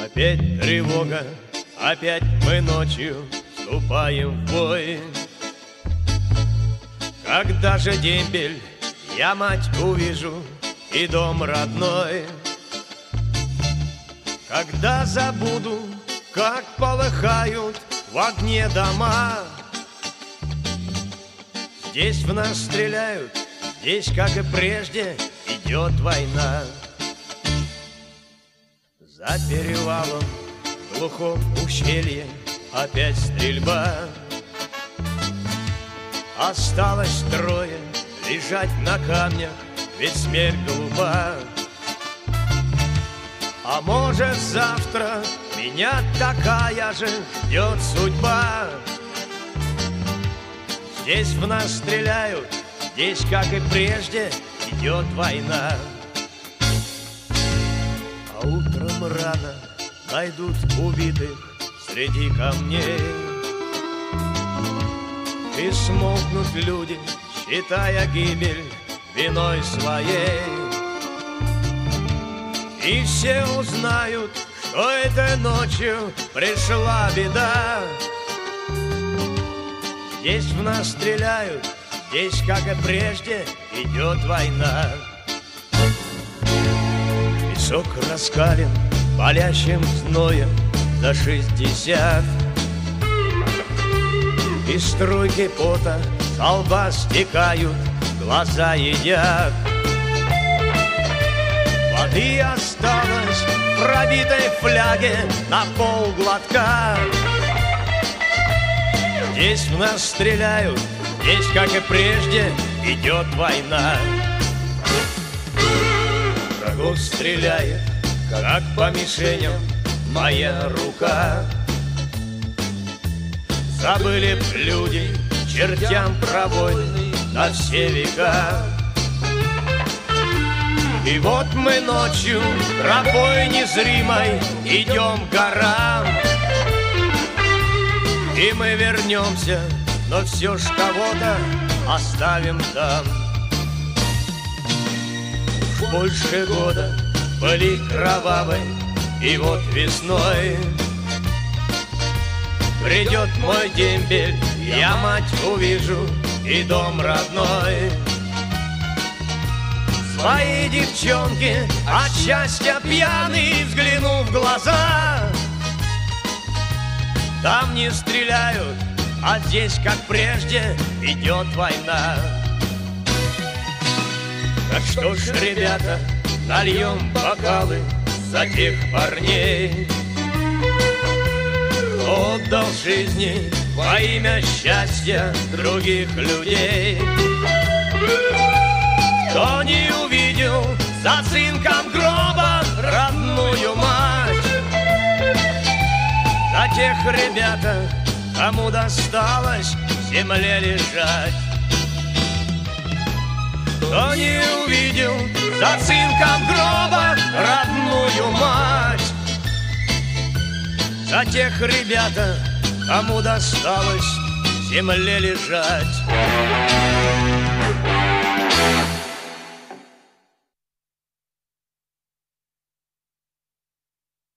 Опять тревога, опять мы ночью вступаем в бой. Когда же дембель я мать увижу и дом родной? Когда забуду, как полыхают в огне дома? Здесь в нас стреляют, здесь, как и прежде, идет война. За перевалом в глухом ущелье опять стрельба. Осталось трое лежать на камнях, ведь смерть глупа. А может, завтра меня такая же ждет судьба. Здесь в нас стреляют, здесь, как и прежде, идет война. А утром рано найдут убитых среди камней, и смолкнут люди, считая гибель виной своей. И все узнают, что этой ночью пришла беда. Здесь в нас стреляют, здесь, как и прежде, идет война. Песок раскален палящим зноем за 60, и струйки пота со лба стекают, глаза едят. Воды осталось в пробитой фляге на полглотка. Здесь в нас стреляют, здесь, как и прежде, идет война. Врагов стреляет, как по мишеням, моя рука. Забыли б люди чертям про войны на все века. И вот мы ночью тропой незримой идем к горам. И мы вернемся, но все ж кого-то оставим там. Уж больше года были кровавой, и вот весной придет мой дембель, я мать увижу и дом родной. Свои девчонки от счастья пьяный, взглянув в глаза. Там не стреляют, а здесь, как прежде, идет война. Так что ж, ребята, нальем бокалы за тех парней, кто отдал жизни во имя счастья других людей. Кто не увидел за цинком гроба родную мать, за тех, ребята, кому досталось в земле лежать. Кто не увидел за цинком гроба родную мать, за тех, ребята, кому досталось в земле лежать.